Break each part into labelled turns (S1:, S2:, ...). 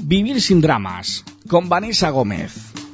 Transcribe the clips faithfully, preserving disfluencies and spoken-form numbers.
S1: Vivir sin dramas, con Vanessa Gómez.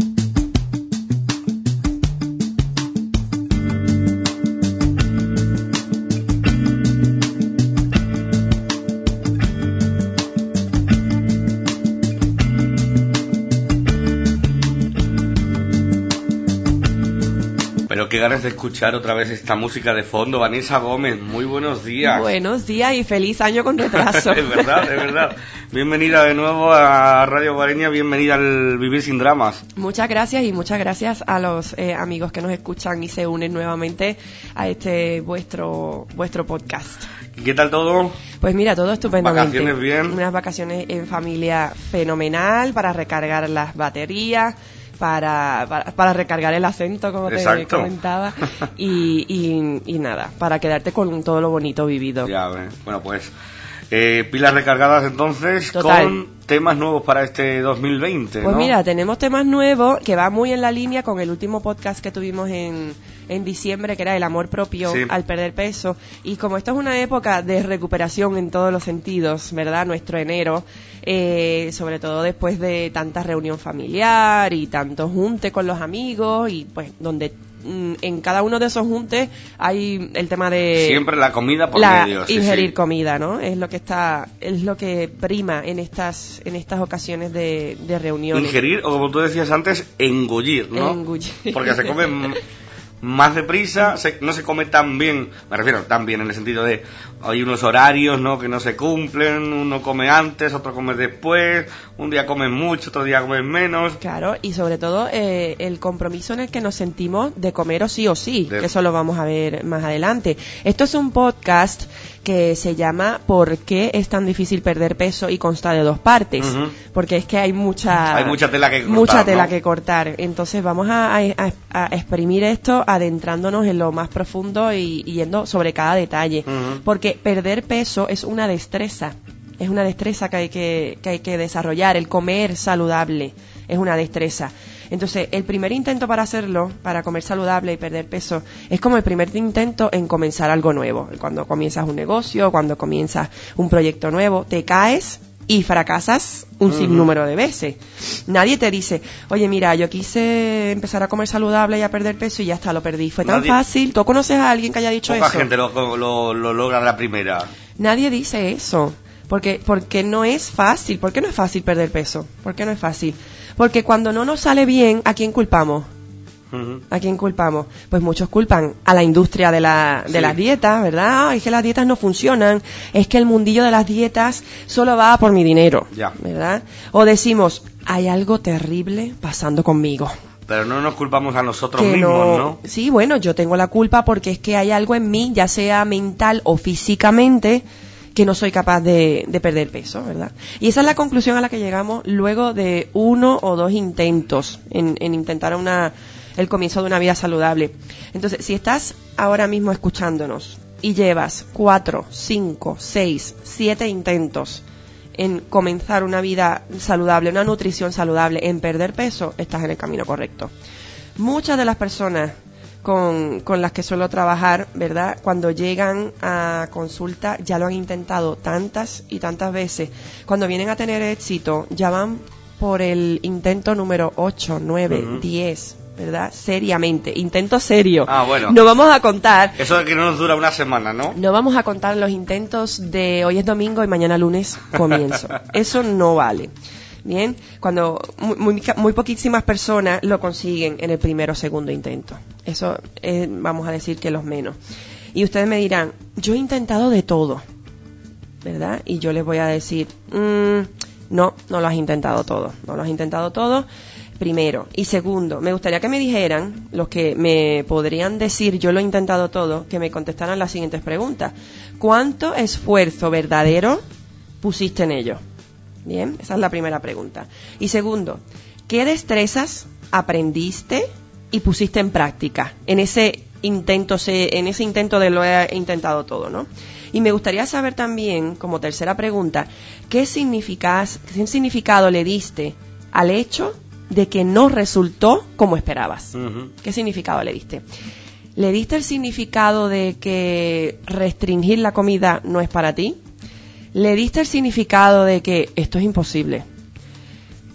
S2: Pero qué ganas de escuchar otra vez esta música de fondo. Vanessa Gómez, muy buenos días.
S3: Buenos días y feliz año con retraso.
S2: Es verdad, es verdad. Bienvenida de nuevo a Radio Guareña, bienvenida al Vivir sin Dramas.
S3: Muchas gracias y muchas gracias a los eh, amigos que nos escuchan y se unen nuevamente a este vuestro vuestro podcast.
S2: ¿Qué tal todo?
S3: Pues mira, todo estupendamente.
S2: ¿Vacaciones bien?
S3: Unas vacaciones en familia fenomenal para recargar las baterías. Para, para, para recargar el acento, como
S2: Exacto.
S3: te comentaba, y, y, y nada, para quedarte con todo lo bonito vivido.
S2: Ya, bueno, pues eh, pilas recargadas entonces.
S3: Total.
S2: Con temas nuevos para este dos mil veinte,
S3: Pues
S2: ¿no?
S3: mira, tenemos temas nuevos que va muy en la línea con el último podcast que tuvimos en, en diciembre, que era el amor propio
S2: Sí.
S3: al perder peso. Y como esto es una época de recuperación en todos los sentidos, ¿verdad? Nuestro enero, eh, sobre todo después de tanta reunión familiar y tanto junte con los amigos y pues donde mm, en cada uno de esos juntes hay el tema de
S2: Siempre la comida por
S3: la
S2: medio. Sí,
S3: ingerir
S2: sí.
S3: comida, ¿no? Es lo que está, es lo que prima en estas en estas ocasiones de, de reuniones.
S2: Ingerir, o como tú decías antes, engullir, ¿no?
S3: Engullir.
S2: Porque se come m- más deprisa, se, no se come tan bien, me refiero tan bien en el sentido de hay unos horarios, ¿no?, que no se cumplen, uno come antes, otro come después, un día comes mucho, otro día comes menos.
S3: Claro, y sobre todo eh, el compromiso en el que nos sentimos de comer o sí o sí,
S2: De...
S3: que eso lo vamos a ver más adelante. Esto es un podcast que se llama ¿Por qué es tan difícil perder peso? Y consta de dos partes,
S2: Uh-huh.
S3: porque es que hay mucha
S2: Hay mucha tela que cortar,
S3: mucha tela
S2: ¿no?
S3: que cortar. Entonces vamos a, a, a exprimir esto adentrándonos en lo más profundo y, y yendo sobre cada detalle,
S2: Uh-huh.
S3: porque perder peso es una destreza. Es una destreza que hay que, que hay que desarrollar. El comer saludable es una destreza. Entonces, el primer intento para hacerlo, para comer saludable y perder peso, es como el primer intento en comenzar algo nuevo. Cuando comienzas un negocio, cuando comienzas un proyecto nuevo, te caes y fracasas un uh-huh. sinnúmero de veces. Nadie te dice, oye, mira, yo quise empezar a comer saludable y a perder peso y ya está, lo perdí. Fue tan
S2: Nadie...
S3: fácil. ¿Tú conoces a alguien que haya dicho
S2: Poca
S3: eso?
S2: gente lo, lo, lo logra a la primera.
S3: Nadie dice eso. Porque, porque no es fácil. ¿Por qué no es fácil perder peso? ¿Por qué no es fácil? Porque cuando no nos sale bien, ¿a quién culpamos? Uh-huh. ¿A quién culpamos? Pues muchos culpan a la industria de, la, de sí. las dietas, ¿verdad? Ay, es que las dietas no funcionan, es que el mundillo de las dietas solo va por mi dinero,
S2: ya.
S3: ¿verdad? O decimos, hay algo terrible pasando conmigo.
S2: Pero no nos culpamos a nosotros
S3: que
S2: mismos,
S3: no,
S2: ¿no?
S3: Sí, bueno, yo tengo la culpa porque es que hay algo en mí, ya sea mental o físicamente, que no soy capaz de, de perder peso, ¿verdad? Y esa es la conclusión a la que llegamos luego de uno o dos intentos en, en intentar una, el comienzo de una vida saludable. Entonces, si estás ahora mismo escuchándonos y llevas cuatro, cinco, seis, siete intentos en comenzar una vida saludable, una nutrición saludable, en perder peso, estás en el camino correcto. Muchas de las personas Con, con las que suelo trabajar, ¿verdad? Cuando llegan a consulta ya lo han intentado tantas y tantas veces. Cuando vienen a tener éxito ya van por el intento número ocho, nueve, uh-huh. diez, ¿verdad? Seriamente, intento serio.
S2: Ah, bueno.
S3: No vamos a contar.
S2: Eso de que no nos dura una semana, ¿no?
S3: No vamos a contar los intentos de hoy es domingo y mañana lunes comienzo. Eso no vale. Bien, cuando muy, muy, muy poquísimas personas lo consiguen en el primero o segundo intento. Eso es, vamos a decir que los menos. Y ustedes me dirán, yo he intentado de todo, ¿verdad? Y yo les voy a decir, mmm, no, no lo has intentado todo. No lo has intentado todo, primero. Y segundo, me gustaría que me dijeran, los que me podrían decir, yo lo he intentado todo, que me contestaran las siguientes preguntas. ¿Cuánto esfuerzo verdadero pusiste en ello? Bien, esa es la primera pregunta. Y segundo, ¿qué destrezas aprendiste y pusiste en práctica en ese intento, en ese intento de lo he intentado todo, ¿no? Y me gustaría saber también, como tercera pregunta, ¿qué significas, qué significado le diste al hecho de que no resultó como esperabas? Uh-huh. ¿Qué significado le diste? ¿Le diste el significado de que restringir la comida no es para ti? ¿Le diste el significado de que esto es imposible?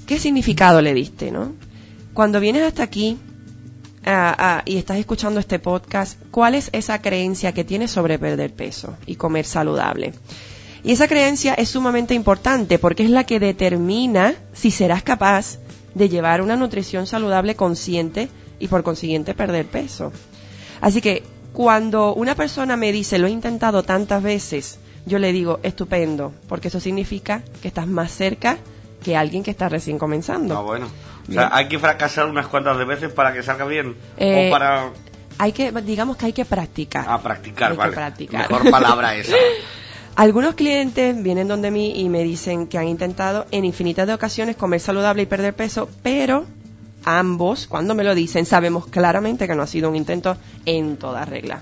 S3: ¿qué significado le diste, no? Cuando vienes hasta aquí uh, uh, y estás escuchando este podcast, ¿cuál es esa creencia que tienes sobre perder peso y comer saludable? Y esa creencia es sumamente importante porque es la que determina si serás capaz de llevar una nutrición saludable consciente y por consiguiente perder peso. Así que cuando una persona me dice, lo he intentado tantas veces, yo le digo, estupendo, porque eso significa que estás más cerca que alguien que está recién comenzando.
S2: No, bueno. O sea, hay que fracasar unas cuantas de veces para que salga bien.
S3: Eh,
S2: o para...
S3: Hay que, digamos que hay que practicar.
S2: Ah, practicar,
S3: hay
S2: vale.
S3: Que practicar.
S2: Mejor palabra esa.
S3: Algunos clientes vienen donde mí y me dicen que han intentado en infinitas de ocasiones comer saludable y perder peso, pero ambos, cuando me lo dicen, sabemos claramente que no ha sido un intento en toda regla.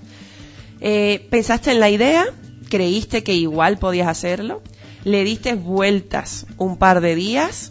S3: Eh, pensaste en la idea, creíste que igual podías hacerlo, le diste vueltas un par de días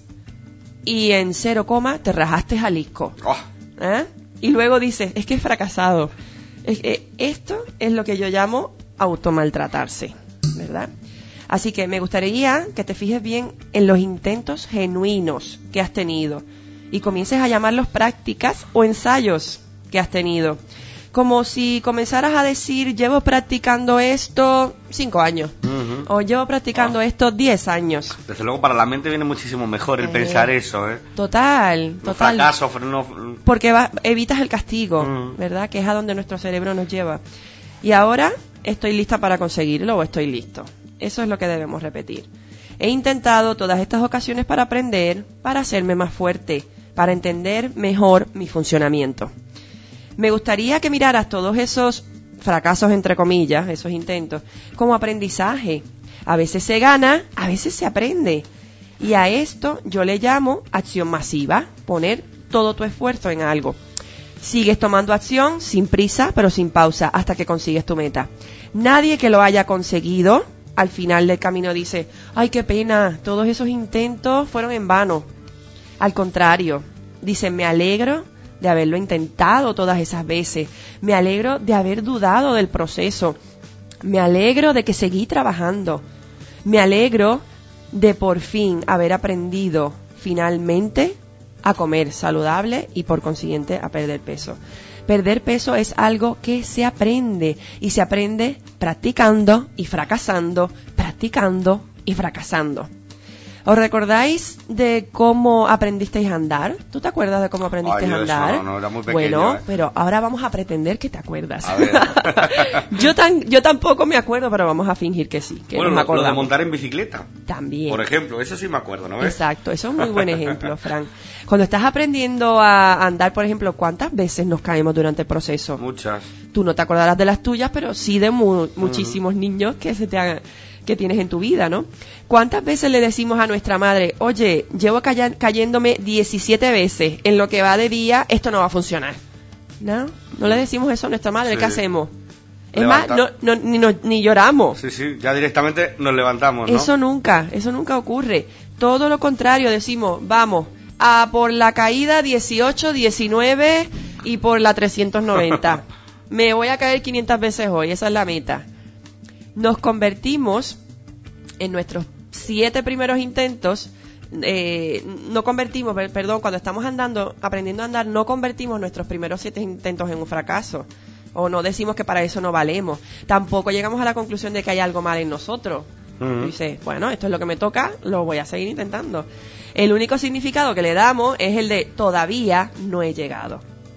S3: y en cero coma te rajaste al isco.
S2: Oh.
S3: ¿Eh? Y luego dices, es que he fracasado. Es que esto es lo que yo llamo automaltratarse, ¿verdad? Así que me gustaría que te fijes bien en los intentos genuinos que has tenido y comiences a llamarlos prácticas o ensayos que has tenido. Como si comenzaras a decir, llevo practicando esto cinco años. Uh-huh. O llevo practicando oh. esto diez años.
S2: Desde luego para la mente viene muchísimo mejor el eh, pensar eso, ¿eh?
S3: Total,
S2: no
S3: total.
S2: Fracaso, no...
S3: Porque va, evitas el castigo, uh-huh. ¿verdad? Que es a donde nuestro cerebro nos lleva. Y ahora estoy lista para conseguirlo o estoy listo. Eso es lo que debemos repetir. He intentado todas estas ocasiones para aprender, para hacerme más fuerte, para entender mejor mi funcionamiento. Me gustaría que miraras todos esos fracasos, entre comillas, esos intentos, como aprendizaje. A veces se gana, a veces se aprende. Y a esto yo le llamo acción masiva, poner todo tu esfuerzo en algo. Sigues tomando acción sin prisa, pero sin pausa, hasta que consigues tu meta. Nadie que lo haya conseguido, al final del camino dice, ay, qué pena, todos esos intentos fueron en vano. Al contrario, dice, me alegro de haberlo intentado todas esas veces. Me alegro de haber dudado del proceso. Me alegro de que seguí trabajando. Me alegro de por fin haber aprendido finalmente a comer saludable y por consiguiente a perder peso. Perder peso es algo que se aprende y se aprende practicando y fracasando, practicando y fracasando. ¿Os recordáis de cómo aprendisteis a andar? ¿Tú te acuerdas de cómo aprendiste
S2: Ay,
S3: a andar?
S2: No, no, era muy pequeño,
S3: bueno,
S2: eh.
S3: pero ahora vamos a pretender que te acuerdas.
S2: A ver.
S3: yo, tan, yo tampoco me acuerdo, pero vamos a fingir que sí, que
S2: bueno,
S3: no me acordamos.
S2: Lo de montar en bicicleta.
S3: También.
S2: Por ejemplo, eso sí me acuerdo, ¿no ves?
S3: Exacto, eso es un muy buen ejemplo, Fran. Cuando estás aprendiendo a andar, por ejemplo, ¿cuántas veces nos caemos durante el proceso?
S2: Muchas.
S3: Tú no te acordarás de las tuyas, pero sí de mu- muchísimos uh-huh. niños que se te hagan... que tienes en tu vida, ¿no? ¿Cuántas veces le decimos a nuestra madre, oye, llevo cay- cayéndome diecisiete veces, en lo que va de día, esto no va a funcionar? ¿No? No le decimos eso a nuestra madre, sí. ¿Qué hacemos? Es Levanta. más, no, no, ni, no, ni lloramos.
S2: Sí, sí, ya directamente nos levantamos, ¿no?
S3: Eso nunca, eso nunca ocurre. Todo lo contrario, decimos, vamos, a por la caída dieciocho, diecinueve y por la trescientos noventa. Me voy a caer quinientas veces hoy, esa es la meta. Nos convertimos en nuestros siete primeros intentos, eh, no convertimos, perdón, cuando estamos andando, aprendiendo a andar, no convertimos nuestros primeros siete intentos en un fracaso. O no decimos que para eso no valemos. Tampoco llegamos a la conclusión de que hay algo mal en nosotros. Uh-huh. Dice, bueno, esto es lo que me toca, lo voy a seguir intentando. El único significado que le damos es el de todavía no he llegado.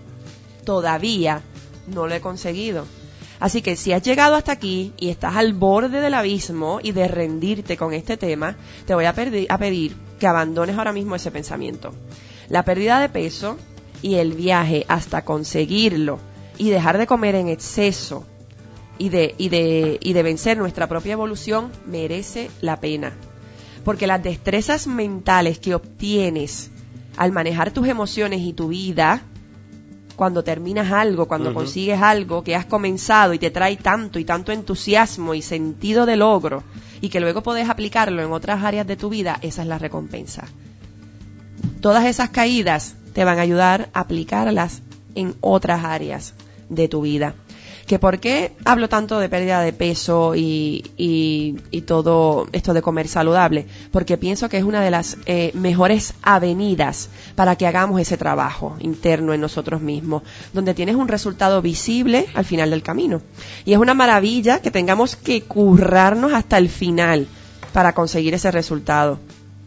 S3: Todavía no lo he conseguido. Así que si has llegado hasta aquí y estás al borde del abismo y de rendirte con este tema, te voy a, perdi- a pedir que abandones ahora mismo ese pensamiento. La pérdida de peso y el viaje hasta conseguirlo y dejar de comer en exceso y de, y de, y de vencer nuestra propia evolución merece la pena. Porque las destrezas mentales que obtienes al manejar tus emociones y tu vida, cuando terminas algo, cuando uh-huh. consigues algo que has comenzado y te trae tanto y tanto entusiasmo y sentido de logro y que luego puedes aplicarlo en otras áreas de tu vida, esa es la recompensa. Todas esas caídas te van a ayudar a aplicarlas en otras áreas de tu vida. ¿Que por qué hablo tanto de pérdida de peso y, y, y todo esto de comer saludable? Porque pienso que es una de las eh, mejores avenidas para que hagamos ese trabajo interno en nosotros mismos, donde tienes un resultado visible al final del camino. Y es una maravilla que tengamos que currarnos hasta el final para conseguir ese resultado.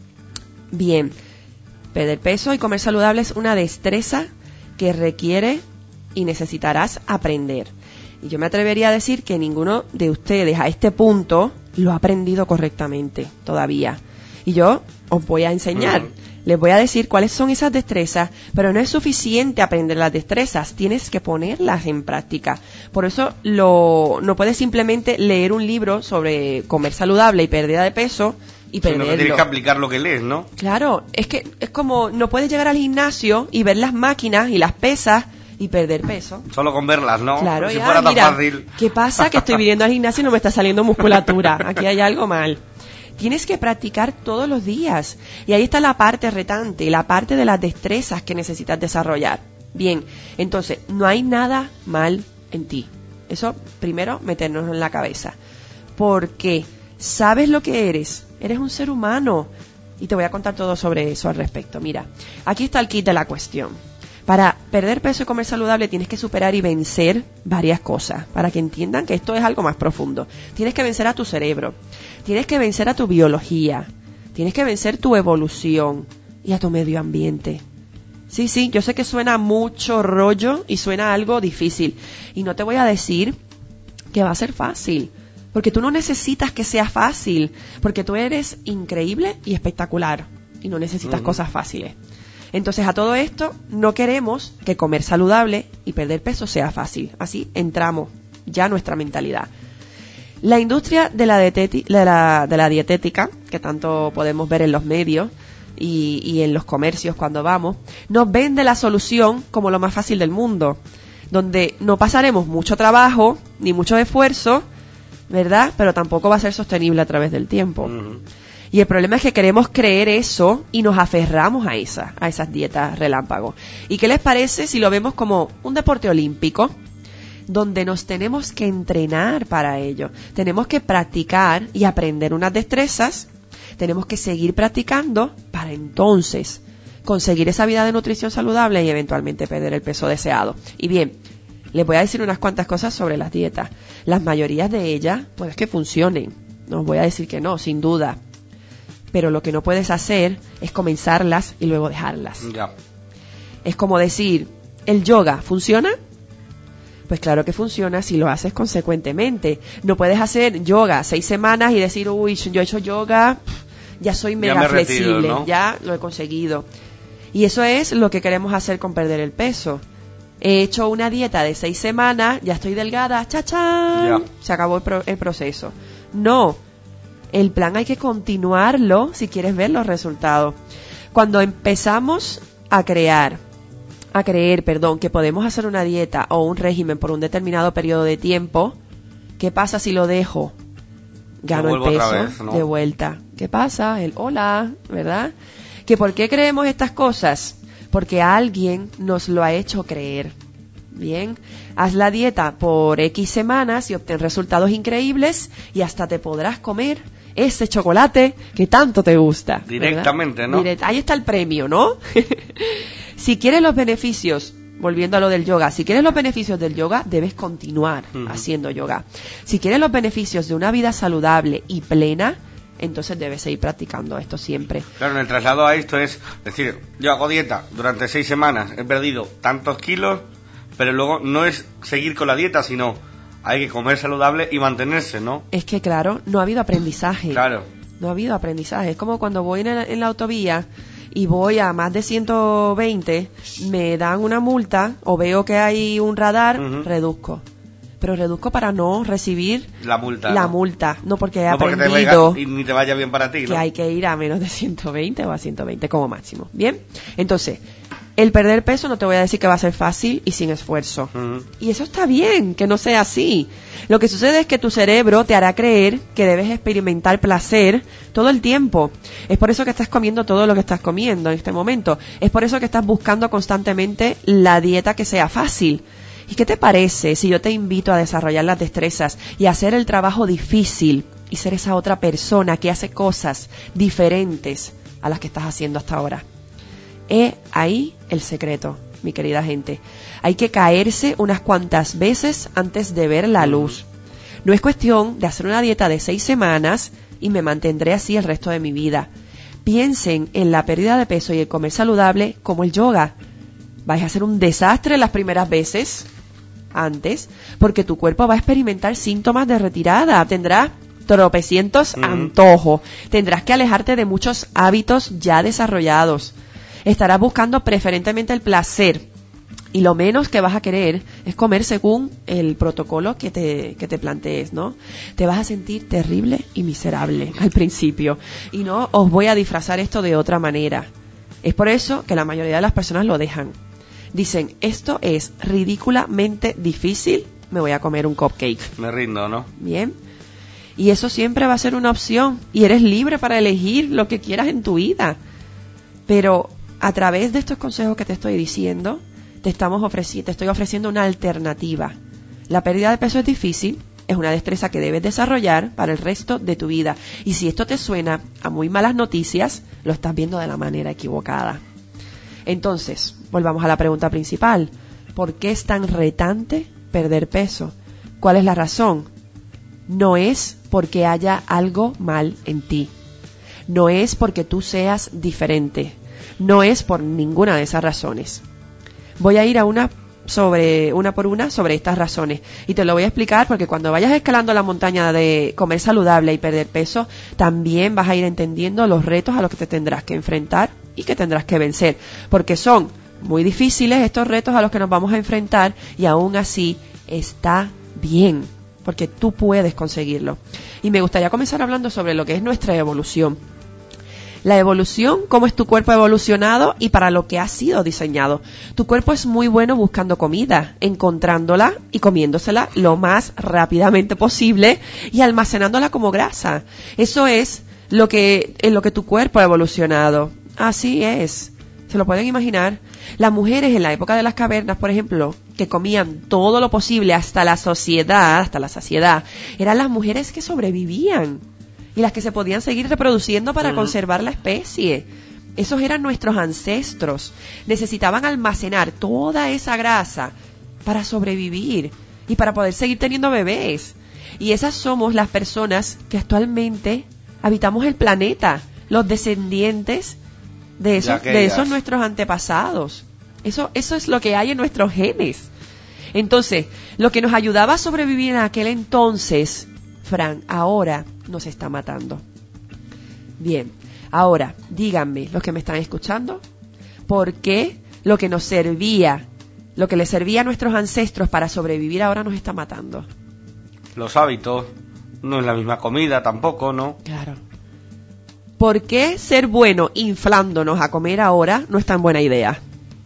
S3: Bien, perder peso y comer saludable es una destreza que requiere y necesitarás aprender. Y yo me atrevería a decir que ninguno de ustedes a este punto lo ha aprendido correctamente todavía. Y yo os voy a enseñar. Uh-huh. Les voy a decir cuáles son esas destrezas, pero no es suficiente aprender las destrezas, tienes que ponerlas en práctica. Por eso lo, no puedes simplemente leer un libro sobre comer saludable y pérdida de peso y perderlo.
S2: Sino que tienes que aplicar lo que lees, ¿no?
S3: Claro, es que es como no puedes llegar al gimnasio y ver las máquinas y las pesas y perder peso.
S2: Solo con verlas, ¿no?
S3: Claro,
S2: Como si
S3: ya,
S2: fuera tan
S3: mira,
S2: fácil.
S3: ¿qué pasa? Que estoy viniendo al gimnasio y no me está saliendo musculatura. Aquí hay algo mal. Tienes que practicar todos los días. Y ahí está la parte retante, la parte de las destrezas que necesitas desarrollar. Bien, entonces, no hay nada mal en ti. Eso, primero, meternos en la cabeza. Porque sabes lo que eres. Eres un ser humano. Y te voy a contar todo sobre eso al respecto. Mira, aquí está el kit de la cuestión. Para perder peso y comer saludable tienes que superar y vencer varias cosas, para que entiendan que esto es algo más profundo. Tienes que vencer a tu cerebro, tienes que vencer a tu biología, tienes que vencer tu evolución y a tu medio ambiente. Sí, sí, yo sé que suena mucho rollo y suena algo difícil. Y no te voy a decir que va a ser fácil, porque tú no necesitas que sea fácil, porque tú eres increíble y espectacular y no necesitas uh-huh. cosas fáciles. Entonces, a todo esto, no queremos que comer saludable y perder peso sea fácil. Así entramos ya a nuestra mentalidad. La industria de la, dieteti- de la, de la dietética, que tanto podemos ver en los medios y, y en los comercios cuando vamos, nos vende la solución como lo más fácil del mundo, donde no pasaremos mucho trabajo ni mucho esfuerzo, ¿verdad? Pero tampoco va a ser sostenible a través del tiempo. Uh-huh. Y el problema es que queremos creer eso y nos aferramos a esa, a esas dietas relámpago. ¿Y qué les parece si lo vemos como un deporte olímpico? Donde nos tenemos que entrenar para ello. Tenemos que practicar y aprender unas destrezas. Tenemos que seguir practicando para entonces conseguir esa vida de nutrición saludable y eventualmente perder el peso deseado. Y bien, les voy a decir unas cuantas cosas sobre las dietas. Las mayorías de ellas, pues que funcionen. No os voy a decir que no, sin duda. Pero lo que no puedes hacer es comenzarlas y luego dejarlas.
S2: Ya.
S3: Es como decir, ¿el yoga funciona? Pues claro que funciona si lo haces consecuentemente. No puedes hacer yoga seis semanas y decir, uy, yo he hecho yoga, ya soy mega
S2: ya
S3: flexible,
S2: retiro, ¿no?
S3: Ya lo he conseguido. Y eso es lo que queremos hacer con perder el peso. He hecho una dieta de seis semanas, ya estoy delgada, ¡chachán! Ya. Se acabó el, pro- el proceso. No. El plan hay que continuarlo si quieres ver los resultados. Cuando empezamos a crear, a creer, perdón, que podemos hacer una dieta o un régimen por un determinado periodo de tiempo, ¿qué pasa si lo dejo? Gano el peso vez, ¿no? De vuelta. ¿Qué pasa? El hola, ¿verdad? ¿Que por qué creemos estas cosas? Porque alguien nos lo ha hecho creer. Bien, haz la dieta por X semanas y obtén resultados increíbles y hasta te podrás comer ese chocolate que tanto te gusta.
S2: Directamente,
S3: ¿verdad?
S2: ¿no?
S3: Direct- Ahí está el premio, ¿no? Si quieres los beneficios, volviendo a lo del yoga, si quieres los beneficios del yoga, debes continuar uh-huh. haciendo yoga. Si quieres los beneficios de una vida saludable y plena, entonces debes seguir practicando esto siempre.
S2: Claro, en el traslado a esto es decir, yo hago dieta durante seis semanas, he perdido tantos kilos, pero luego no es seguir con la dieta, sino hay que comer saludable y mantenerse, ¿no?
S3: Es que, claro, no ha habido aprendizaje.
S2: Claro.
S3: No ha habido aprendizaje. Es como cuando voy en la, en la autovía y voy a más de ciento veinte, me dan una multa o veo que hay un radar, uh-huh. reduzco. Pero reduzco para no recibir
S2: la multa.
S3: La
S2: ¿no?
S3: multa. No porque he
S2: no porque
S3: aprendido
S2: te vaya, y ni te vaya bien para ti, ¿no?
S3: Que hay que ir a menos de ciento veinte o a ciento veinte como máximo. Bien, entonces, el perder peso no te voy a decir que va a ser fácil y sin esfuerzo. Uh-huh. Y eso está bien, que no sea así. Lo que sucede es que tu cerebro te hará creer que debes experimentar placer todo el tiempo. Es por eso que estás comiendo todo lo que estás comiendo en este momento. Es por eso que estás buscando constantemente la dieta que sea fácil. ¿Y qué te parece si yo te invito a desarrollar las destrezas y a hacer el trabajo difícil y ser esa otra persona que hace cosas diferentes a las que estás haciendo hasta ahora? He ahí el secreto, mi querida gente. Hay que caerse unas cuantas veces antes de ver la luz. No es cuestión de hacer una dieta de seis semanas y me mantendré así el resto de mi vida. Piensen en la pérdida de peso y el comer saludable como el yoga. Vais a hacer un desastre las primeras veces antes, porque tu cuerpo va a experimentar síntomas de retirada. Tendrás tropecientos mm. antojos. Tendrás que alejarte de muchos hábitos ya desarrollados. Estarás buscando preferentemente el placer. Y lo menos que vas a querer es comer según el protocolo que te, que te plantees, ¿no? Te vas a sentir terrible y miserable al principio. Y no os voy a disfrazar esto de otra manera. Es por eso que la mayoría de las personas lo dejan. Dicen, esto es ridículamente difícil, me voy a comer un cupcake.
S2: Me rindo, ¿no?
S3: Bien. Y eso siempre va a ser una opción. Y eres libre para elegir lo que quieras en tu vida. Pero a través de estos consejos que te estoy diciendo, te estamos ofreci- te estoy ofreciendo una alternativa. La pérdida de peso es difícil, es una destreza que debes desarrollar para el resto de tu vida. Y si esto te suena a muy malas noticias, lo estás viendo de la manera equivocada. Entonces, volvamos a la pregunta principal. ¿Por qué es tan retante perder peso? ¿Cuál es la razón? No es porque haya algo mal en ti. No es porque tú seas diferente. No es por ninguna de esas razones. Voy a ir a una sobre una por una sobre estas razones y te lo voy a explicar porque cuando vayas escalando la montaña de comer saludable y perder peso, también vas a ir entendiendo los retos a los que te tendrás que enfrentar y que tendrás que vencer, porque son muy difíciles estos retos a los que nos vamos a enfrentar y aún así está bien, porque tú puedes conseguirlo. Y me gustaría comenzar hablando sobre lo que es nuestra evolución. La evolución, cómo es tu cuerpo evolucionado y para lo que ha sido diseñado. Tu cuerpo es muy bueno buscando comida, encontrándola y comiéndosela lo más rápidamente posible y almacenándola como grasa. Eso es lo que, en lo que tu cuerpo ha evolucionado. Así es. ¿Se lo pueden imaginar? Las mujeres en la época de las cavernas, por ejemplo, que comían todo lo posible hasta la saciedad, hasta la saciedad, eran las mujeres que sobrevivían. Y las que se podían seguir reproduciendo para uh-huh. conservar la especie. Esos eran nuestros ancestros. Necesitaban almacenar toda esa grasa para sobrevivir y para poder seguir teniendo bebés. Y esas somos las personas que actualmente habitamos el planeta, los descendientes de esos, de esos nuestros antepasados. Eso, eso es lo que hay en nuestros genes. Entonces, lo que nos ayudaba a sobrevivir en aquel entonces, Fran, ahora nos está matando. Bien, ahora, díganme, los que me están escuchando, ¿por qué lo que nos servía, lo que les servía a nuestros ancestros para sobrevivir ahora nos está matando?
S2: Los hábitos, no es la misma comida tampoco, ¿no?
S3: Claro. ¿Por qué ser bueno inflándonos a comer ahora no es tan buena idea?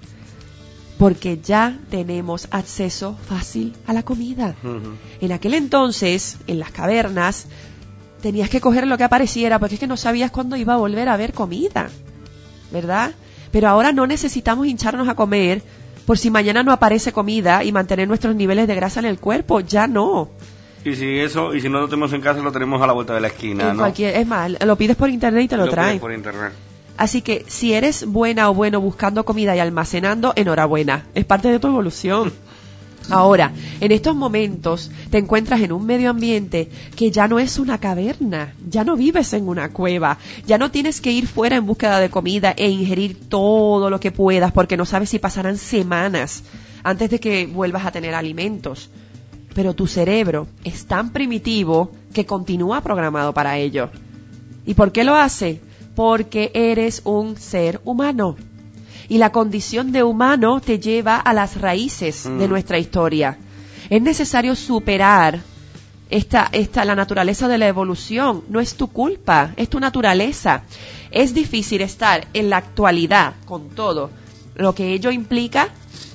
S3: Porque ya tenemos acceso fácil a la comida. Uh-huh. En aquel entonces, en las cavernas, tenías que coger lo que apareciera, porque es que no sabías cuándo iba a volver a haber comida, ¿verdad? Pero ahora no necesitamos hincharnos a comer por si mañana no aparece comida y mantener nuestros niveles de grasa en el cuerpo, ya no.
S2: Y si eso, y si no lo tenemos en casa, lo tenemos a la vuelta de la esquina,
S3: en
S2: ¿no?
S3: Cualquier, es más, lo pides por internet y te lo, lo traen.
S2: Por internet.
S3: Así que si eres buena o bueno buscando comida y almacenando, enhorabuena, es parte de tu evolución. Ahora, en estos momentos te encuentras en un medio ambiente que ya no es una caverna, ya no vives en una cueva, ya no tienes que ir fuera en búsqueda de comida e ingerir todo lo que puedas porque no sabes si pasarán semanas antes de que vuelvas a tener alimentos. Pero tu cerebro es tan primitivo que continúa programado para ello. ¿Y por qué lo hace? Porque eres un ser humano. Y la condición de humano te lleva a las raíces mm. de nuestra historia. Es necesario superar esta, esta, la naturaleza de la evolución. No es tu culpa, es tu naturaleza. Es difícil estar en la actualidad con todo lo que ello implica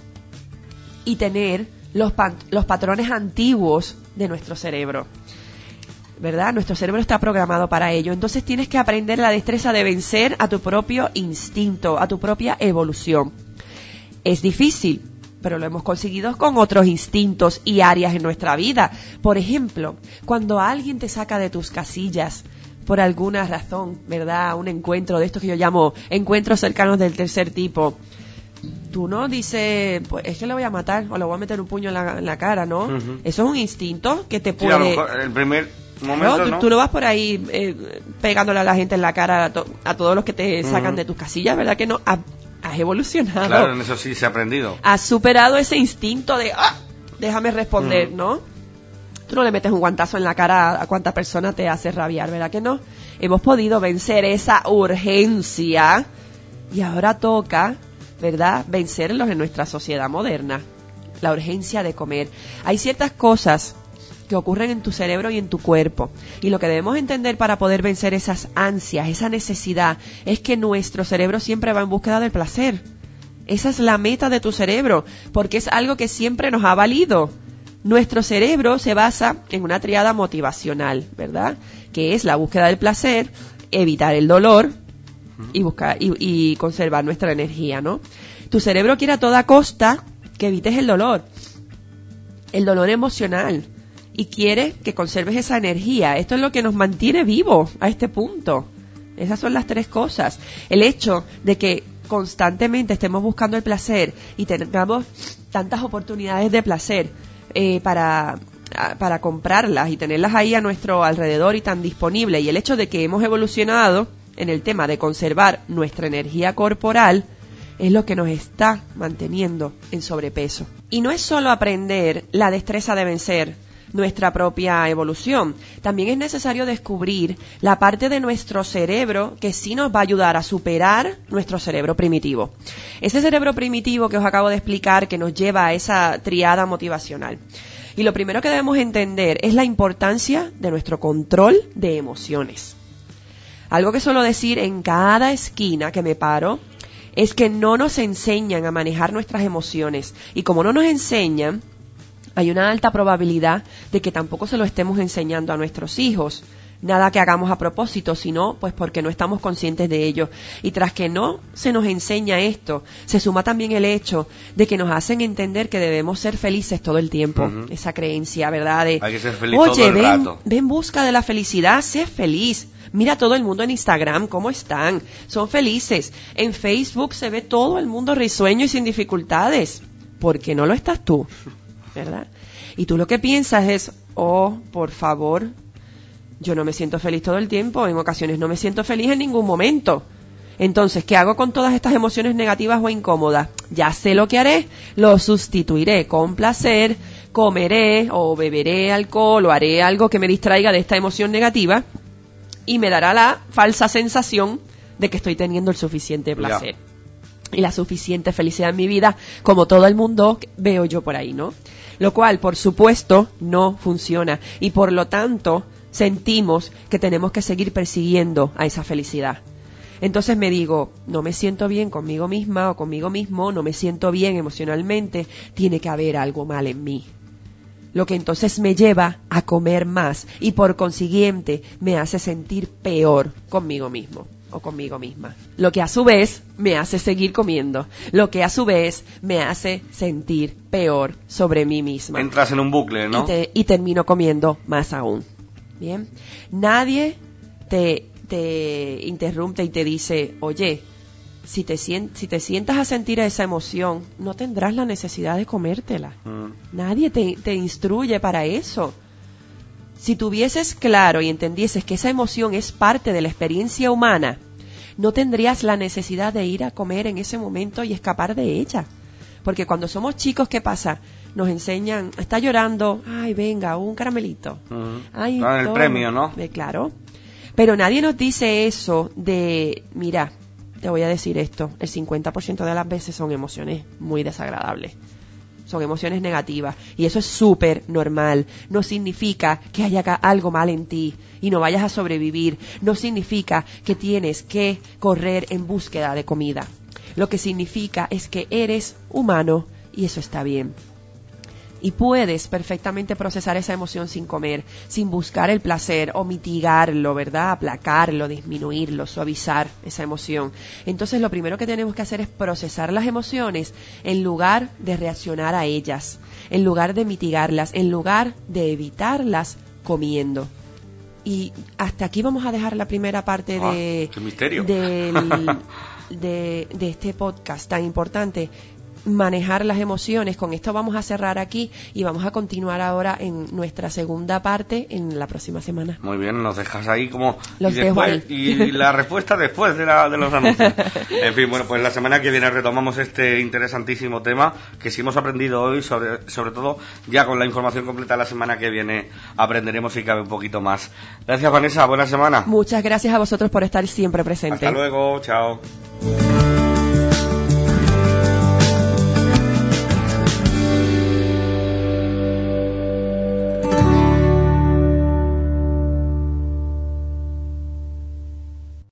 S3: y tener los, pan, los patrones antiguos de nuestro cerebro, ¿verdad? Nuestro cerebro está programado para ello. Entonces tienes que aprender la destreza de vencer a tu propio instinto, a tu propia evolución. Es difícil, pero lo hemos conseguido con otros instintos y áreas en nuestra vida. Por ejemplo, cuando alguien te saca de tus casillas por alguna razón, ¿verdad? Un encuentro de estos que yo llamo encuentros cercanos del tercer tipo. Tú no dices, pues es que le voy a matar o le voy a meter un puño en la, en la cara, ¿no? Uh-huh. Eso es un instinto que te puede...
S2: Sí, a lo mejor el primer momento,
S3: ¿no? Tú,
S2: ¿no?
S3: tú no vas por ahí eh, pegándole a la gente en la cara a, to- a todos los que te sacan uh-huh. de tus casillas, ¿verdad que no? Ha, has evolucionado.
S2: Claro, en eso sí se ha aprendido.
S3: Has superado ese instinto de, ¡ah! Déjame responder, uh-huh. ¿no? Tú no le metes un guantazo en la cara a cuánta persona te hace rabiar, ¿verdad que no? Hemos podido vencer esa urgencia y ahora toca, ¿verdad?, vencerlos en nuestra sociedad moderna. La urgencia de comer. Hay ciertas cosas que ocurren en tu cerebro y en tu cuerpo. Y lo que debemos entender para poder vencer esas ansias, esa necesidad, es que nuestro cerebro siempre va en búsqueda del placer. Esa es la meta de tu cerebro, porque es algo que siempre nos ha valido. Nuestro cerebro se basa en una tríada motivacional, ¿verdad?, que es la búsqueda del placer, evitar el dolor y buscar y, y conservar nuestra energía, ¿no? Tu cerebro quiere a toda costa que evites el dolor, el dolor emocional, y quiere que conserves esa energía. Esto es lo que nos mantiene vivos a este punto. Esas son las tres cosas. El hecho de que constantemente estemos buscando el placer y tengamos tantas oportunidades de placer eh, para, para comprarlas y tenerlas ahí a nuestro alrededor y tan disponibles, y el hecho de que hemos evolucionado en el tema de conservar nuestra energía corporal es lo que nos está manteniendo en sobrepeso. Y no es solo aprender la destreza de vencer nuestra propia evolución, también es necesario descubrir la parte de nuestro cerebro que sí nos va a ayudar a superar nuestro cerebro primitivo. Ese cerebro primitivo que os acabo de explicar, que nos lleva a esa triada motivacional. Y lo primero que debemos entender es la importancia de nuestro control de emociones. Algo que suelo decir en cada esquina que me paro es que no nos enseñan a manejar nuestras emociones, y como no nos enseñan, hay una alta probabilidad de que tampoco se lo estemos enseñando a nuestros hijos. Nada que hagamos a propósito, sino pues porque no estamos conscientes de ello. Y tras que no se nos enseña esto, se suma también el hecho de que nos hacen entender que debemos ser felices todo el tiempo. Uh-huh. Esa creencia, ¿verdad? De,
S2: hay que ser feliz
S3: oye,
S2: todo el
S3: ven,
S2: rato.
S3: Ven en busca de la felicidad, sé feliz. Mira todo el mundo en Instagram, ¿cómo están? Son felices. En Facebook se ve todo el mundo risueño y sin dificultades. ¿Por qué no lo estás tú? ¿Verdad? Y tú lo que piensas es, oh, por favor, yo no me siento feliz todo el tiempo, en ocasiones no me siento feliz en ningún momento. Entonces, ¿qué hago con todas estas emociones negativas o incómodas? Ya sé lo que haré, lo sustituiré con placer, comeré o beberé alcohol o haré algo que me distraiga de esta emoción negativa y me dará la falsa sensación de que estoy teniendo el suficiente placer. Yeah. Y la suficiente felicidad en mi vida, como todo el mundo veo yo por ahí, ¿no? Lo cual, por supuesto, no funciona. Y por lo tanto, sentimos que tenemos que seguir persiguiendo a esa felicidad. Entonces me digo, no me siento bien conmigo misma o conmigo mismo, no me siento bien emocionalmente, tiene que haber algo mal en mí. Lo que entonces me lleva a comer más y por consiguiente me hace sentir peor conmigo mismo o conmigo misma. Lo que a su vez me hace seguir comiendo. Lo que a su vez me hace sentir peor sobre mí misma.
S2: Entras en un bucle, ¿no?
S3: Y, te, y termino comiendo más aún. Bien. Nadie te, te interrumpe y te dice, oye, si te, sient, si te sientas a sentir esa emoción, no tendrás la necesidad de comértela. Mm. Nadie te, te instruye para eso. Si tuvieses claro y entendieses que esa emoción es parte de la experiencia humana, no tendrías la necesidad de ir a comer en ese momento y escapar de ella. Porque cuando somos chicos, ¿qué pasa? Nos enseñan, está llorando, ay, venga, un caramelito.
S2: Uh-huh.
S3: Ay,
S2: ah, el premio, ¿no?
S3: Eh, claro. Pero nadie nos dice eso de, mira, te voy a decir esto, el cincuenta por ciento de las veces son emociones muy desagradables. Son emociones negativas y eso es súper normal. No significa que haya algo mal en ti y no vayas a sobrevivir. No significa que tienes que correr en búsqueda de comida. Lo que significa es que eres humano y eso está bien. Y puedes perfectamente procesar esa emoción sin comer, sin buscar el placer o mitigarlo, ¿verdad? Aplacarlo, disminuirlo, suavizar esa emoción. Entonces lo primero que tenemos que hacer es procesar las emociones en lugar de reaccionar a ellas, en lugar de mitigarlas, en lugar de evitarlas comiendo. Y hasta aquí vamos a dejar la primera parte
S2: ah,
S3: de,
S2: qué misterio.
S3: del, de, de este podcast tan importante. Manejar las emociones. Con esto vamos a cerrar aquí y vamos a continuar ahora en nuestra segunda parte en la próxima semana.
S2: Muy bien, nos dejas ahí como
S3: los
S2: y,
S3: dejo
S2: después,
S3: ahí.
S2: y la respuesta después de, la, de los anuncios. En fin, bueno, pues la semana que viene retomamos este interesantísimo tema que si hemos aprendido hoy, sobre, sobre todo ya con la información completa la semana que viene aprenderemos si cabe un poquito más. Gracias, Vanessa, buena semana.
S3: Muchas gracias a vosotros por estar siempre presentes.
S2: Hasta luego, chao.